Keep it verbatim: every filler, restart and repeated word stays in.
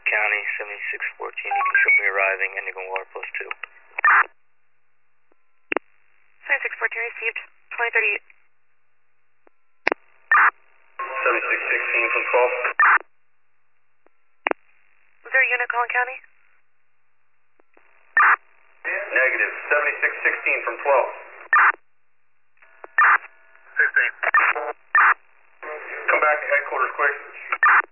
County, seventy-six fourteen, you can show me arriving, Indigo Water plus two. seventy-six fourteen received, twenty thirty-eight. seventy-six sixteen from twelve. Was there a unit calling county? Negative, seventy-six sixteen from twelve. fifteen. Come back to headquarters quick.